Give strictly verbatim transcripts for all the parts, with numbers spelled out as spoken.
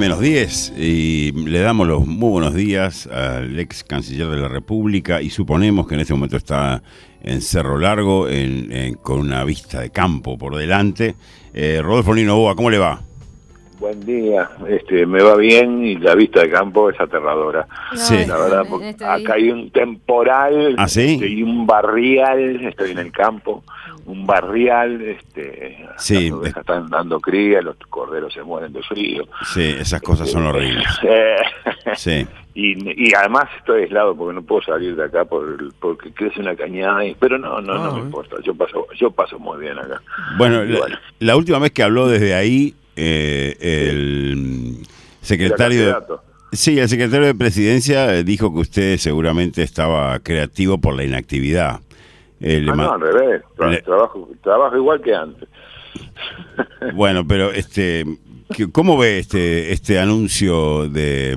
menos diez y le damos los muy buenos días al ex canciller de la República y suponemos que en este momento está en Cerro Largo en, en, con una vista de campo por delante. Eh, Rodolfo Nino Boa, ¿cómo le va? Buen día, este, me va bien y la vista de campo es aterradora. No, sí. La verdad, porque acá hay un temporal. ¿Ah, sí? Este, y un barrial, estoy en el campo, un barrial, este, sí. las ovejas están dando cría, los corderos se mueren de frío. Sí, esas cosas son horribles. Sí. Y, y además estoy aislado porque no puedo salir de acá por, porque crece una cañada, y, pero no, no, no, no me importa, yo paso, yo paso muy bien acá. Bueno, la, bueno. la última vez que habló desde ahí, Eh, el secretario de, sí, el secretario de Presidencia dijo que usted seguramente estaba creativo por la inactividad. Eh, ah, no, al revés, le... trabajo, trabajo igual que antes. Bueno, pero este, ¿cómo ve este este anuncio de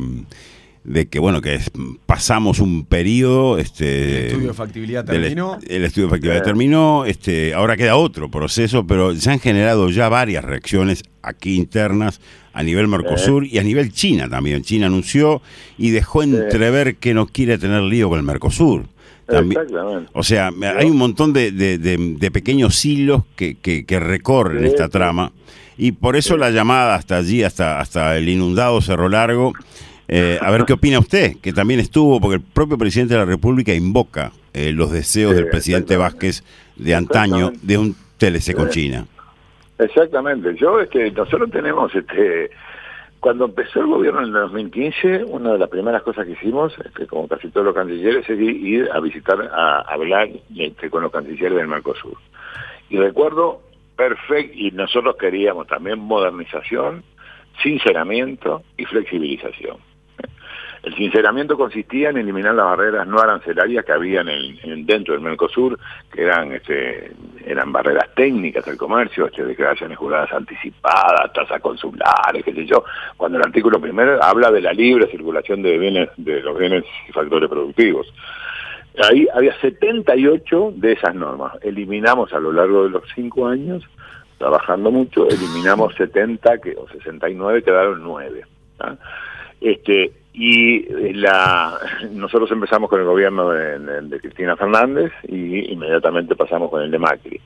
de que bueno que es, pasamos un periodo, este, el estudio de factibilidad terminó, el, el estudio de factibilidad eh. terminó, este, ahora queda otro proceso, pero se han generado ya varias reacciones aquí internas a nivel Mercosur eh. y a nivel China también. China anunció y dejó entrever eh. que no quiere tener lío con el Mercosur. También, exactamente. O sea, hay un montón de, de, de, de pequeños hilos que, que, que recorren sí, esta sí. trama y por eso sí. la llamada hasta allí, hasta, hasta el inundado Cerro Largo. Eh, a ver qué opina usted, que también estuvo, porque el propio presidente de la República invoca eh, los deseos sí, del presidente Vázquez de antaño de un T L C con China. Exactamente, yo este, nosotros tenemos, este, cuando empezó el gobierno en el dos mil quince, una de las primeras cosas que hicimos, este, como casi todos los cancilleres, es ir a visitar, a, a hablar este, con los cancilleres del Mercosur. Y recuerdo perfecto, y nosotros queríamos también modernización, sinceramiento y flexibilización. El sinceramiento consistía en eliminar las barreras no arancelarias que había en el, en, dentro del Mercosur, que eran este, eran barreras técnicas del comercio, este, declaraciones juradas anticipadas, tasas consulares, qué sé yo, cuando el artículo primero habla de la libre circulación de bienes, de los bienes y factores productivos. Ahí había setenta y ocho de esas normas. Eliminamos a lo largo de los cinco años, trabajando mucho, eliminamos setenta que, o sesenta y nueve, quedaron nueve. ¿Ah? Este, y la nosotros empezamos con el gobierno de, de, de Cristina Fernández y inmediatamente pasamos con el de Macri.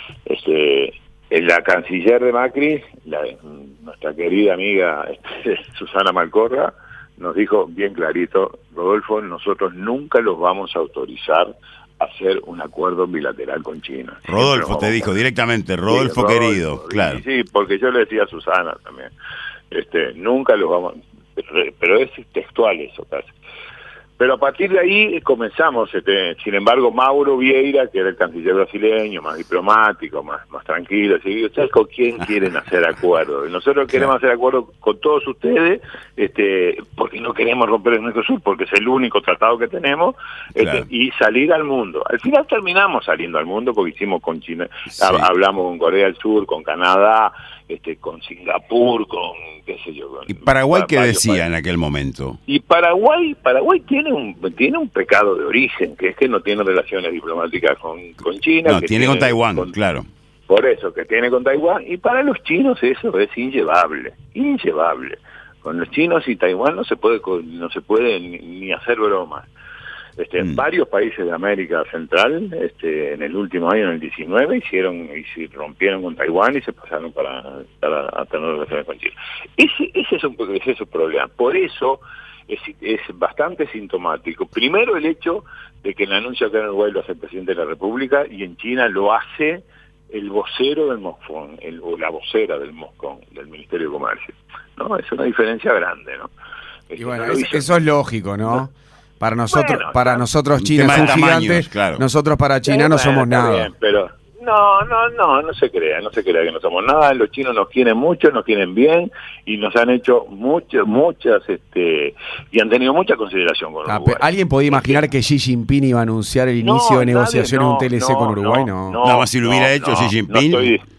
Este, la canciller de Macri, la, nuestra querida amiga este, Susana Malcorra, nos dijo bien clarito: Rodolfo, nosotros nunca los vamos a autorizar a hacer un acuerdo bilateral con China. Rodolfo te dijo directamente, Rodolfo, sí, querido, Rodolfo, claro. Sí, porque yo le decía a Susana también, este, nunca los vamos, pero es textual eso casi. Pero a partir de ahí comenzamos, este, sin embargo, Mauro Vieira, que era el canciller brasileño, más diplomático, más, más tranquilo, ¿sí? ¿Ustedes con quién quieren hacer acuerdo? Nosotros queremos hacer acuerdo con todos ustedes, este, porque no queremos romper el Mercosur, porque es el único tratado que tenemos, este, claro. y salir al mundo. Al final terminamos saliendo al mundo, porque hicimos con China, sí. hablamos con Corea del Sur, con Canadá, este, con Singapur, con qué sé yo. Con, ¿Y Paraguay qué decía países. En aquel momento? Y Paraguay, Paraguay tiene un tiene un pecado de origen, que es que no tiene relaciones diplomáticas con, con China. No, que tiene, tiene con Taiwán, con, claro. Por eso, que tiene con Taiwán, y para los chinos eso es inllevable, inllevable. Con los chinos y Taiwán no se puede no se puede ni, ni hacer bromas. Este, mm. Varios países de América Central, este, en el último año, en el diecinueve, hicieron y se rompieron con Taiwán y se pasaron para, para a tener relaciones con China. Ese, ese es un ese es un problema. Por eso es, es bastante sintomático. Primero, el hecho de que el anuncio acá en Uruguay lo hace el presidente de la República y en China lo hace el vocero del Moscón, el, o la vocera del Moscón, del Ministerio de Comercio. ¿No? Es una diferencia grande, ¿no? Y bueno, no es, eso es lógico, ¿no? ¿no? Para nosotros, bueno, para nosotros China es un gigante, claro. Nosotros para China no somos nada. Bien, pero no, no, no, no se crea, no se crea que no somos nada. Los chinos nos quieren mucho, nos quieren bien y nos han hecho muchas, muchas, este, y han tenido mucha consideración con ah, Uruguay. ¿Alguien podía imaginar que Xi Jinping iba a anunciar el inicio no, de negociaciones no, de un T L C no, con Uruguay? No, No, no, no, si lo hubiera no, hecho no, Xi Jinping. No estoy,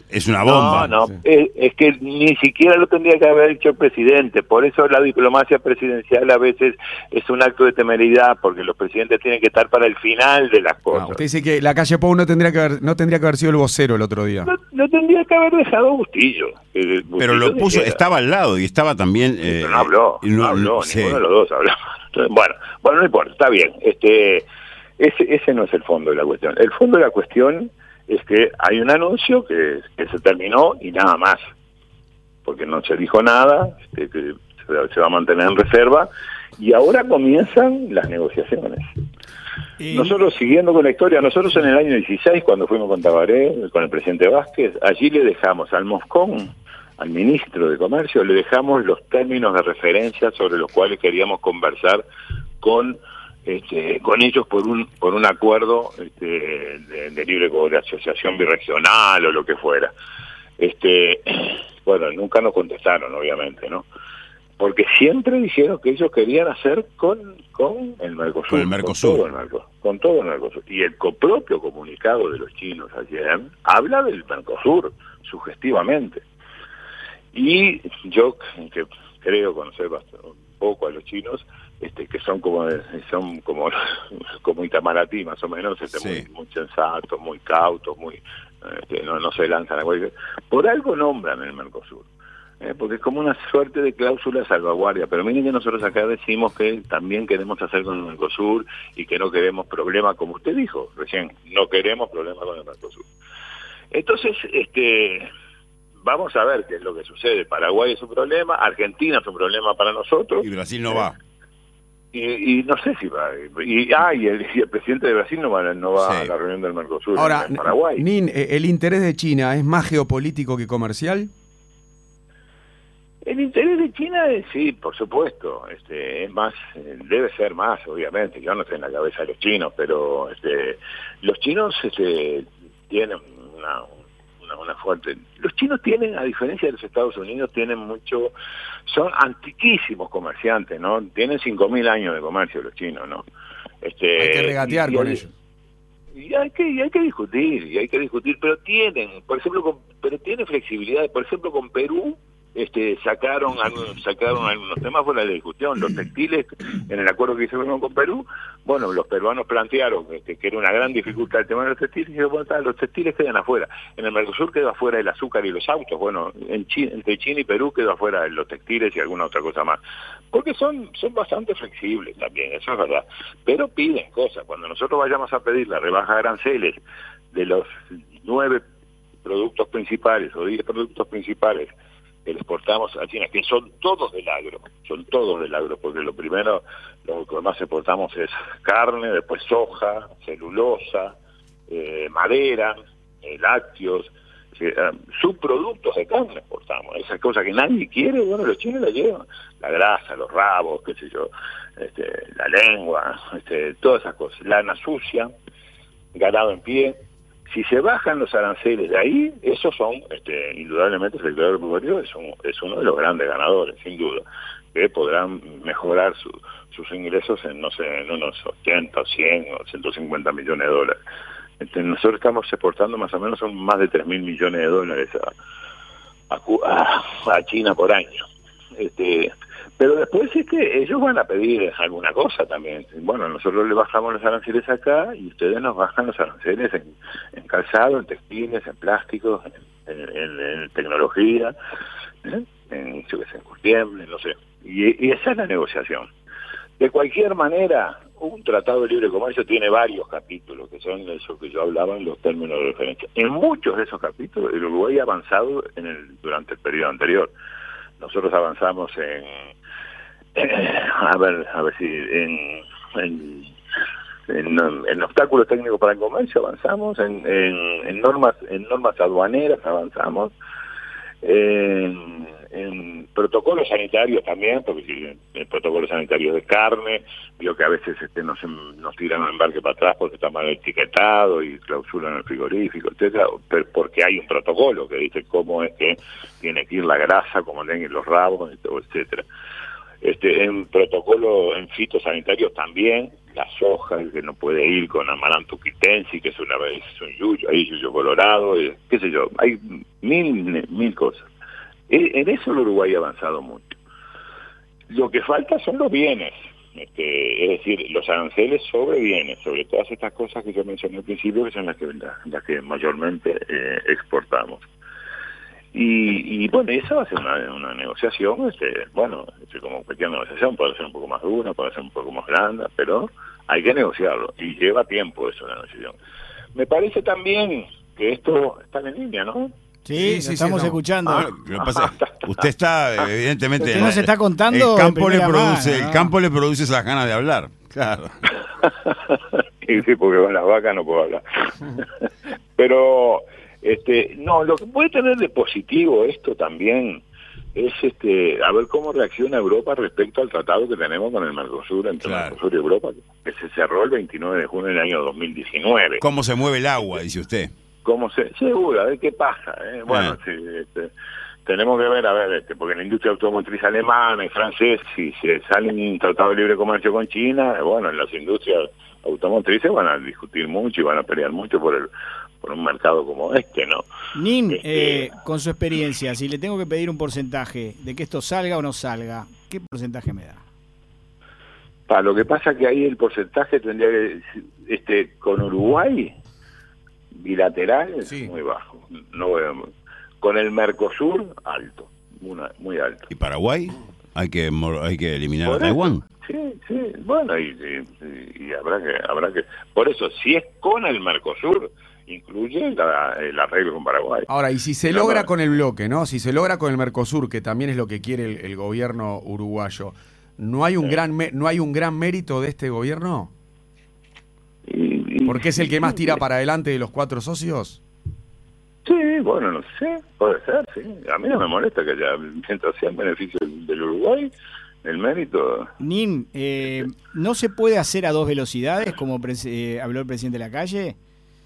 Es una bomba. No, no, sí. es, es que ni siquiera lo tendría que haber hecho el presidente. Por eso la diplomacia presidencial a veces es un acto de temeridad, porque los presidentes tienen que estar para el final de las cosas. Ah, usted dice que la calle Pou no tendría que haber, no tendría que haber sido el vocero el otro día. No, no tendría que haber dejado Bustillo. Bustillo Pero lo puso, dijera. Estaba al lado y estaba también... Eh, Pero no habló, no, no habló, sí. Ninguno de los dos habló. Entonces, bueno, bueno, no importa, está bien. Este, ese, ese no es el fondo de la cuestión. El fondo de la cuestión es que hay un anuncio que, que se terminó y nada más, porque no se dijo nada, este, que se, se va a mantener en reserva, y ahora comienzan las negociaciones. Y... Nosotros, siguiendo con la historia, nosotros en el año dieciséis, cuando fuimos con Tabaré, con el presidente Vázquez, allí le dejamos al Moscón, al ministro de Comercio, le dejamos los términos de referencia sobre los cuales queríamos conversar con Este, con ellos por un por un acuerdo este, de, de libre de asociación birregional o lo que fuera. Este, bueno, nunca nos contestaron, obviamente, ¿no? Porque siempre dijeron que ellos querían hacer con con el Mercosur, con el Mercosur, con todo el Mercosur, con todo el Mercosur. Y el propio comunicado de los chinos ayer habla del Mercosur sugestivamente. Y yo que creo conocer bastante, un poco a los chinos, este que son como son como como Itamaraty más o menos, este, sí. muy, muy sensatos, muy cautos, muy este, no, no se lanzan a cualquier... Por algo nombran el Mercosur, ¿eh? Porque es como una suerte de cláusula de salvaguardia. Pero miren que nosotros acá decimos que también queremos hacer con el Mercosur y que no queremos problemas, como usted dijo recién, no queremos problemas con el Mercosur. Entonces, este... vamos a ver qué es lo que sucede. Paraguay es un problema, Argentina es un problema para nosotros. Y Brasil no va. Y, y no sé si va. Y, ah, y, el, y el presidente de Brasil no va, no va sí. a la reunión del Mercosur. Ahora, en, en Paraguay. Nin, ¿el interés de China es más geopolítico que comercial? El interés de China, es, sí, por supuesto. Este, es más, debe ser más, obviamente. Yo no estoy en la cabeza de los chinos, pero este, los chinos este, tienen una... Una, una fuerte. Los chinos tienen, a diferencia de los Estados Unidos, tienen mucho, son antiquísimos comerciantes, ¿no? Tienen cinco mil años de comercio los chinos, ¿no? Este, hay que regatear y, con y hay, ellos. Y hay que, y hay que discutir, y hay que discutir, pero tienen, por ejemplo, con, pero tienen flexibilidad, por ejemplo, con Perú, este sacaron algunos, sacaron algunos temas fuera de discusión. Los textiles, en el acuerdo que hicieron con Perú, bueno, los peruanos plantearon que, que era una gran dificultad el tema de los textiles, y dijeron, bueno, los textiles quedan afuera. En el Mercosur quedó afuera el azúcar y los autos. Bueno, en China, entre China y Perú quedó afuera los textiles y alguna otra cosa más. Porque son, son bastante flexibles también, eso es verdad. Pero piden cosas. Cuando nosotros vayamos a pedir la rebaja de aranceles de los nueve productos principales o diez productos principales que exportamos a China, que son todos del agro, son todos del agro, porque lo primero, lo que más exportamos es carne, después soja, celulosa, eh, madera, eh, lácteos, eh, subproductos de carne exportamos, esas cosas que nadie quiere, bueno, los chinos la llevan, la grasa, los rabos, qué sé yo, este, la lengua, este, todas esas cosas, lana sucia, ganado en pie. Si se bajan los aranceles de ahí, esos son, este, indudablemente, el sector agropecuario es, un, es uno de los grandes ganadores, sin duda, que podrán mejorar su, sus ingresos en, no sé, en unos ochenta, o cien o ciento cincuenta millones de dólares. Este, nosotros estamos exportando más o menos son más de tres mil millones de dólares a, a, a China por año. Este, pero después es que ellos van a pedir alguna cosa también. Bueno, nosotros le bajamos los aranceles acá y ustedes nos bajan los aranceles en, en calzado, en textiles, en plásticos, en, en, en tecnología, ¿eh? en, yo qué sé, en curtiembre, no sé. Y, y esa es la negociación. De cualquier manera, un tratado de libre comercio tiene varios capítulos, que son esos que yo hablaba en los términos de referencia. En muchos de esos capítulos, el Uruguay ha avanzado en el, durante el periodo anterior. Nosotros avanzamos en, eh, a ver, a ver si en, en, en, en obstáculos técnicos para el comercio avanzamos, en, en, en normas, en normas aduaneras avanzamos, en, en protocolos sanitarios también, porque si el protocolo sanitario de carne, vio que a veces este nos, nos tiran un embarque para atrás porque está mal etiquetado y clausuran el frigorífico, etcétera, pero porque hay un protocolo que dice cómo es que tiene que ir la grasa, cómo tienen que ir los rabos, etcétera. Este, en protocolo, en fitosanitarios también, la soja, el que no puede ir con amaranto quitensi, que es una vez un yuyo, ahí yuyo colorado, eh, qué sé yo, hay mil, mil cosas. En eso el Uruguay ha avanzado mucho. Lo que falta son los bienes, este, es decir, los aranceles sobre bienes, sobre todas estas cosas que yo mencioné al principio, que son las que, las, las que mayormente eh, exportamos. Y, y bueno, esa va a ser una, una negociación, este, bueno, este, como cualquier negociación, puede ser un poco más dura, puede ser un poco más blanda, pero hay que negociarlo, y lleva tiempo eso, la negociación. Me parece también que esto está en línea, ¿no? Sí, sí, estamos sí, no. escuchando. Ah, lo que pasa, usted está, evidentemente... Usted nos está contando el campo le produce, mano, ¿no? El campo le produce esas ganas de hablar, claro. Sí, sí, porque con las vacas no puedo hablar. Pero... Este, no, lo que puede tener de positivo esto también es este, a ver cómo reacciona Europa respecto al tratado que tenemos con el Mercosur, entre claro. el Mercosur y Europa, que se cerró el veintinueve de junio del año dos mil diecinueve. ¿Cómo se mueve el agua, dice usted? ¿Cómo se? Seguro, a ver qué pasa. ¿eh? Bueno, ah. sí, este, tenemos que ver, a ver, este, porque la industria automotriz alemana y francesa, si se sale un tratado de libre comercio con China, bueno, en las industrias automotrices van a discutir mucho y van a pelear mucho por el por un mercado como este, ¿no? Nin, este, eh, con su experiencia, si le tengo que pedir un porcentaje de que esto salga o no salga, ¿qué porcentaje me da? Para lo que pasa que ahí el porcentaje tendría que, este, con Uruguay, bilateral, sí. muy bajo. No voy a, con el Mercosur, alto, una, muy alto. ¿Y Paraguay? ¿Hay que hay que eliminar a Taiwán? Sí, sí, bueno, y, y, y habrá que, habrá que, por eso, si es con el Mercosur, incluye la, el arreglo con Paraguay. Ahora, y si se no, logra no, con el bloque, ¿no? Si se logra con el Mercosur, que también es lo que quiere el, el gobierno uruguayo, ¿no hay un sí. gran no hay un gran mérito de este gobierno? Y, y, ¿Porque es el que más tira para adelante de los cuatro socios? Sí, bueno, no sé, puede ser, sí. A mí no me molesta que haya, mientras sea en beneficio del, del Uruguay, el mérito... Nin, eh, ¿no se puede hacer a dos velocidades, como eh, habló el presidente de la calle?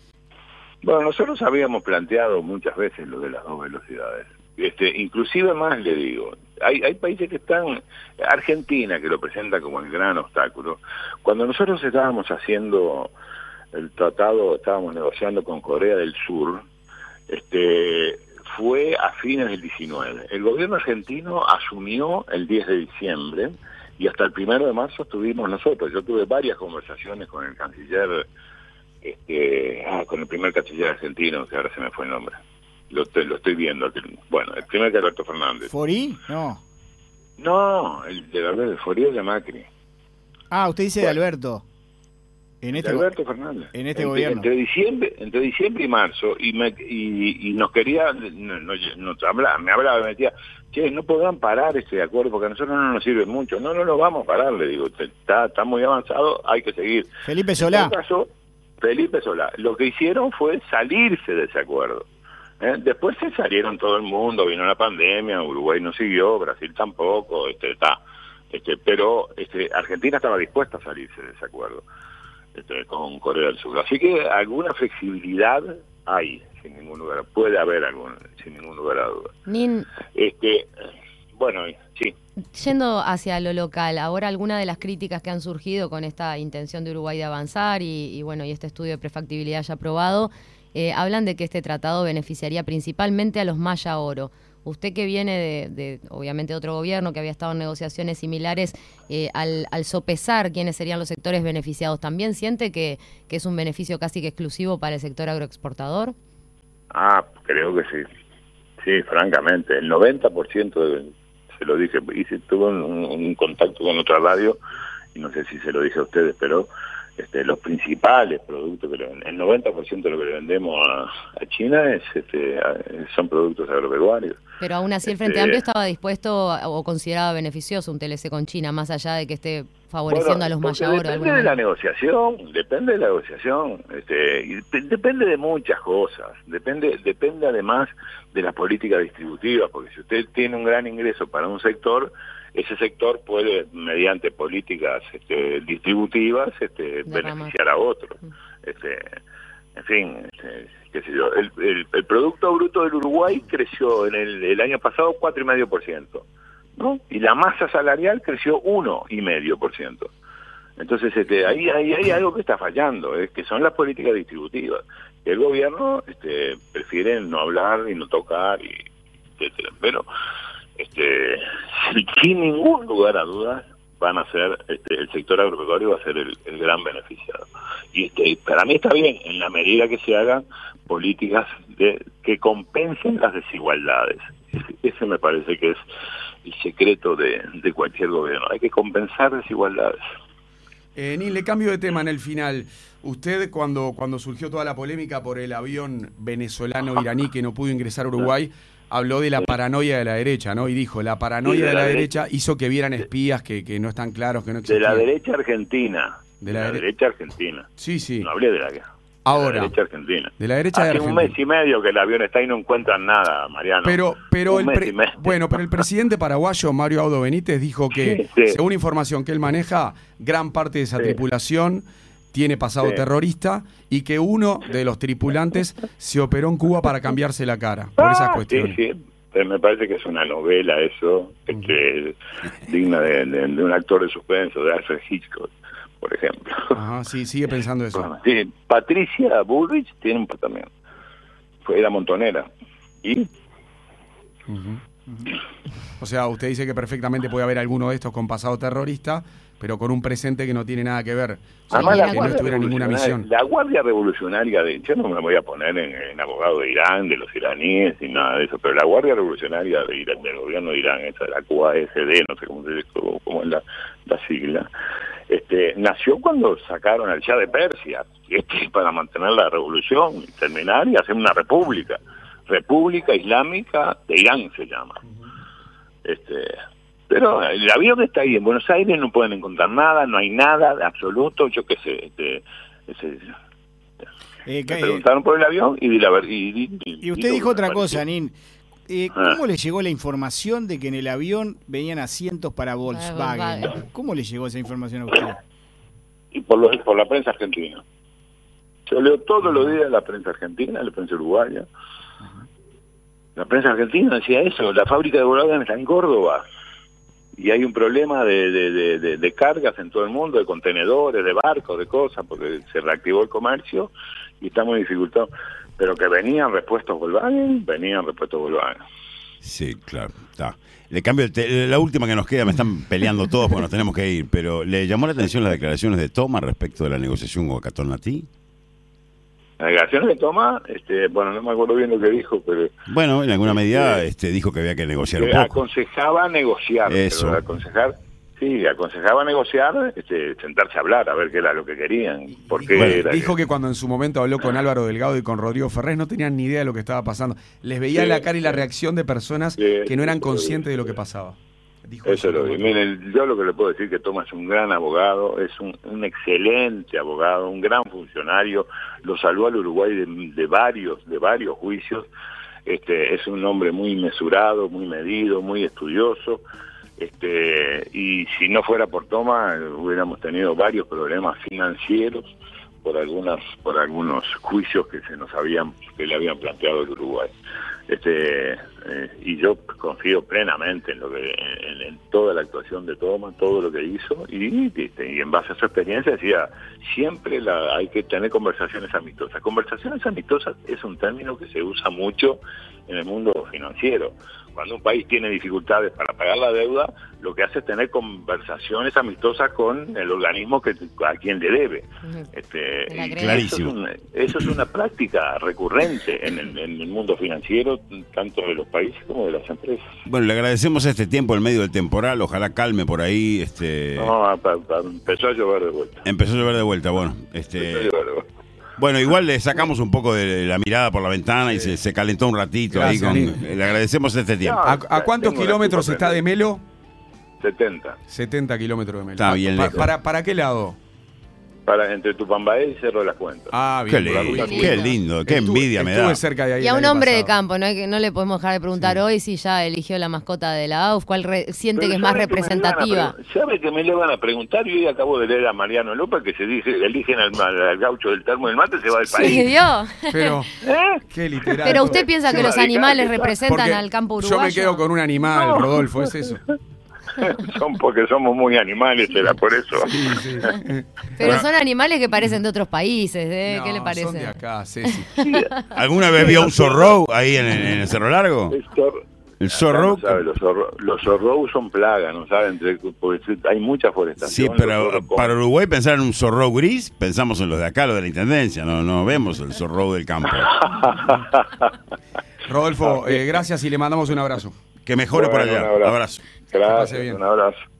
Bueno, nosotros habíamos planteado muchas veces lo de las dos velocidades. Este, inclusive más le digo, hay, hay países que están, Argentina que lo presenta como el gran obstáculo. Cuando nosotros estábamos haciendo el tratado, estábamos negociando con Corea del Sur, este, fue a fines del diecinueve. El gobierno argentino asumió el diez de diciembre y hasta el primero de marzo estuvimos nosotros. Yo tuve varias conversaciones con el canciller, este, ah, con el primer canciller argentino, que ahora se me fue el nombre. Lo, te, lo estoy viendo. Bueno, el primer que Alberto Fernández. ¿Forí? No. No, el de Alberto, el Forí es de Macri. Ah, usted dice bueno, de Alberto. En este Alberto Fernández. En este entre, gobierno. Entre diciembre, entre diciembre y marzo, y me, y, y nos quería, no, no, nos habla, me hablaba, me decía, che, no podrán parar este acuerdo porque a nosotros no nos sirve mucho. No, no lo vamos a parar, le digo, está, está muy avanzado, hay que seguir. Felipe Solá. En todo caso, Felipe Solá. Lo que hicieron fue salirse de ese acuerdo. ¿Eh? Después se salieron todo el mundo, vino la pandemia, Uruguay no siguió, Brasil tampoco, este, está, este, pero este, Argentina estaba dispuesta a salirse de ese acuerdo este, con Corea del Sur. Así que alguna flexibilidad hay, sin ningún lugar, puede haber alguna, sin ningún lugar a duda. Nin, este, bueno, sí. Yendo hacia lo local, ahora alguna de las críticas que han surgido con esta intención de Uruguay de avanzar y, y bueno, y este estudio de prefactibilidad ya aprobado, Eh, hablan de que este tratado beneficiaría principalmente a los Maya Oro. Usted que viene de, de obviamente, de otro gobierno, que había estado en negociaciones similares, eh, al, al sopesar quiénes serían los sectores beneficiados, ¿también siente que, que es un beneficio casi que exclusivo para el sector agroexportador? Ah, creo que sí. Sí, francamente. El noventa por ciento, de, se lo dije, hice, tuve un, un contacto con otra radio, y no sé si se lo dije a ustedes, pero... Este, los principales productos, que le, el noventa por ciento de lo que le vendemos a, a China es este, a, son productos agropecuarios. Pero aún así el Frente este, Amplio estaba dispuesto o consideraba beneficioso un T L C con China, más allá de que esté favoreciendo bueno, a los Maya Oro. Depende de la negociación, depende de la negociación, este, y depende de muchas cosas, depende, depende además de las políticas distributivas, porque si usted tiene un gran ingreso para un sector, ese sector puede, mediante políticas este, distributivas, este, beneficiar a otros. Este, en fin, este, qué sé yo. El, el, el Producto Bruto del Uruguay creció en el, el año pasado cuatro coma cinco por ciento, ¿no? Y la masa salarial creció uno coma cinco por ciento. Entonces este, ahí, ahí hay algo que está fallando, es que son las políticas distributivas. El gobierno este, prefiere no hablar y no tocar, y etcétera. Pero este, sin ningún lugar a dudas van a ser, este, el sector agropecuario va a ser el, el gran beneficiado. Y este, para mí está bien, en la medida que se hagan políticas de, que compensen las desigualdades. Ese, ese me parece que es el secreto de, de cualquier gobierno. Hay que compensar desigualdades. Eh, Nil, le cambio de tema en el final. Usted, cuando, cuando surgió toda la polémica por el avión venezolano-iraní que no pudo ingresar a Uruguay, habló de la paranoia de la derecha, ¿no? Y dijo, la paranoia sí, de, de la, la derecha, derecha hizo que vieran espías que, que no están claros, que no existían. De la derecha argentina. De la, de la dere... derecha argentina. Sí, sí. No hablé de la guerra. Ahora. De la derecha argentina. De la derecha Hace de Argentina. un mes y medio que el avión está y no encuentran nada, Mariano. Pero, pero un el pre... bueno, pero el presidente paraguayo Mario Abdo Benítez dijo que, sí, sí. según información que él maneja, gran parte de esa sí. tripulación tiene pasado sí. terrorista y que uno de los tripulantes se operó en Cuba para cambiarse la cara por esas cuestiones. Sí, sí. Pero me parece que es una novela eso, este, digna de, de, de un actor de suspenso, de Alfred Hitchcock, por ejemplo. Ajá, sí, sigue pensando eso. Sí, Patricia Bullrich tiene un también. Fue era montonera. ¿Y? Uh-huh. Uh-huh. O sea, usted dice que perfectamente puede haber alguno de estos con pasado terrorista, pero con un presente que no tiene nada que ver. O sea, Además, que la no estuviera ninguna misión. La Guardia Revolucionaria, de yo no me voy a poner en, en abogado de Irán, de los iraníes y nada de eso, pero la Guardia Revolucionaria de Irán, del gobierno de Irán, esa la Q A S D, no sé cómo, se, cómo, cómo es la, la sigla, este, nació cuando sacaron al Shah de Persia, este, para mantener la revolución, terminar y hacer una república. República Islámica de Irán se llama. Este... Pero el avión está ahí en Buenos Aires, no pueden encontrar nada, no hay nada de absoluto, yo qué sé. Este, ese, eh, me preguntaron por el avión y di la verdad. Y, y, y usted dijo otra cosa, Nin. Eh, ¿Cómo ah. le llegó la información de que en el avión venían asientos para Volkswagen? Ah, ¿Cómo le llegó esa información a usted? Y por, los, por la prensa argentina. Yo leo todos los días la prensa argentina, la prensa uruguaya. La prensa argentina decía eso, la fábrica de Volkswagen está en Córdoba. Y hay un problema de, de, de, de, de cargas en todo el mundo, de contenedores, de barcos, de cosas, porque se reactivó el comercio y estamos en dificultad. Pero que venían repuestos Volkswagen, venían repuestos Volkswagen. Sí, claro, está. Le cambio el te la última que nos queda, me están peleando todos porque nos tenemos que ir, pero ¿le llamó la atención las declaraciones de Toma respecto de la negociación con Catonatí? Las declaraciones de Toma, este, bueno, no me acuerdo bien lo que dijo, pero... Bueno, en alguna medida este, dijo que había que negociar un poco. Aconsejaba negociar, eso. Pero aconsejar, sí, aconsejaba negociar, este, sentarse a hablar, a ver qué era lo que querían. Porque bueno, era dijo que... que cuando en su momento habló con Álvaro Delgado y con Rodrigo Ferrés no tenían ni idea de lo que estaba pasando. Les veía sí, la cara y la reacción de personas sí, que no eran conscientes de lo que pasaba. Dijo eso lo vi. Miren, yo lo que le puedo decir que Toma es un gran abogado, es un, un excelente abogado, un gran funcionario, lo salvó al Uruguay de, de varios, de varios juicios. Este, es un hombre muy mesurado, muy medido, muy estudioso. Este, y si no fuera por Toma, hubiéramos tenido varios problemas financieros por algunas, por algunos juicios que se nos habían, que le habían planteado el Uruguay. Este, eh, y yo confío plenamente en lo que en, en toda la actuación de Toma, todo lo que hizo, y, este, y en base a su experiencia decía, siempre la, hay que tener conversaciones amistosas. Conversaciones amistosas es un término que se usa mucho en el mundo financiero. Cuando un país tiene dificultades para pagar la deuda, lo que hace es tener conversaciones amistosas con el organismo que a quien le debe. Este, Clarísimo. Eso es, una, eso es una práctica recurrente en el, en el mundo financiero, tanto de los países como de las empresas. Bueno, le agradecemos este tiempo en medio del temporal, ojalá calme por ahí. Este... No, pa, pa, empezó a llover de vuelta. Empezó a llover de vuelta, bueno. Este... Empezó a llover de vuelta. Bueno, igual le sacamos un poco de la mirada por la ventana y se, se calentó un ratito. Gracias, ahí con, le agradecemos este tiempo. ¿A, a cuántos kilómetros está de Melo? setenta. setenta kilómetros de Melo. Está bien lejos. ¿Para, para qué lado? Para entre Tupambaé y Cerro de las Cuentas. Ah, bien. Qué lindo, qué, qué lindo, qué estuve, envidia me da. Cerca de ahí y a un hombre pasado. de campo, ¿no? Hay que, no le podemos dejar de preguntar sí. hoy si ya eligió la mascota de la A U F, cuál re, siente Pero que es más representativa. ¿Sabe que me le van a preguntar? Yo hoy acabo de leer a Mariano López que se dice, eligen al, al gaucho del termo del mate, se va del país. Sí, dio. Pero, ¿Eh? qué literato. Pero usted piensa que los animales representan Porque al campo uruguayo. Yo me quedo con un animal, no. Rodolfo, es eso. son porque somos muy animales, era por eso. Sí, sí. Pero son animales que parecen de otros países, ¿eh? No, ¿Qué le parece? son de acá, Ceci. ¿Alguna vez vio un zorro ahí en, en el Cerro Largo? El zor- El zorro. No sabe, los zorro, los zorros son plagas, ¿no saben? Porque hay mucha forestación. Sí, pero los zorros para comen. Uruguay pensar en un zorro gris, pensamos en los de acá, los de la Intendencia, no, no vemos el zorro del campo. Rodolfo, eh, gracias y le mandamos un abrazo. Que mejore Bueno, por allá. un abrazo. Abrazo. pase Gracias, bien. un abrazo.